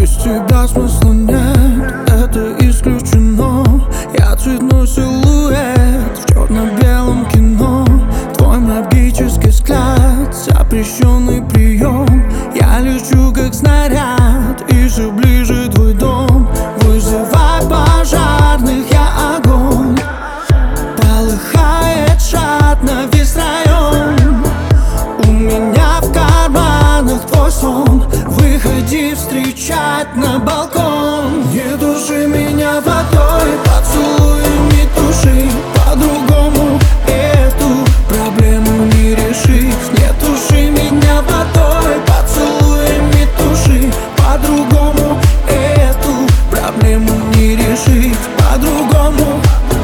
Без тебя смысла нет, это исключено. Я цветной силуэт в черно-белом кино. Твой магический взгляд, запрещенный прием. Я лечу как снаряд, и все ближе твой дом. Вызывай пожарных, я огонь. Полыхает жадно весь район. У меня в карманах твой сон. Выходи встречать на балкон. Не души меня водой, поцелуями души. По-другому эту проблему не решить. Не души меня водой, поцелуями души. По-другому эту проблему не решить. По-другому.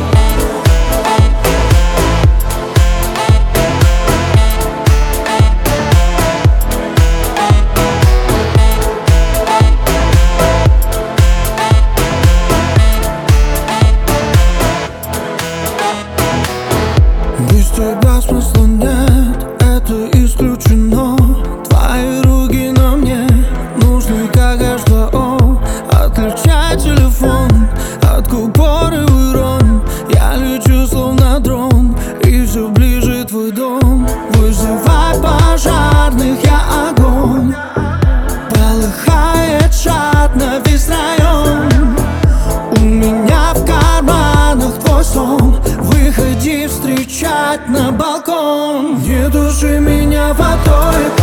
Без тебя смысла нет, это исключено. Твои руки на мне нужны как H2O. Отключай телефон от купоры рон. Я лечу словно дрон, и все ближе твой дом. Вызывай пожарных, я огонь. Полыхает жадно весь район. У меня в карманах твой сон. Выходи встречать на балкон. Не души меня водой,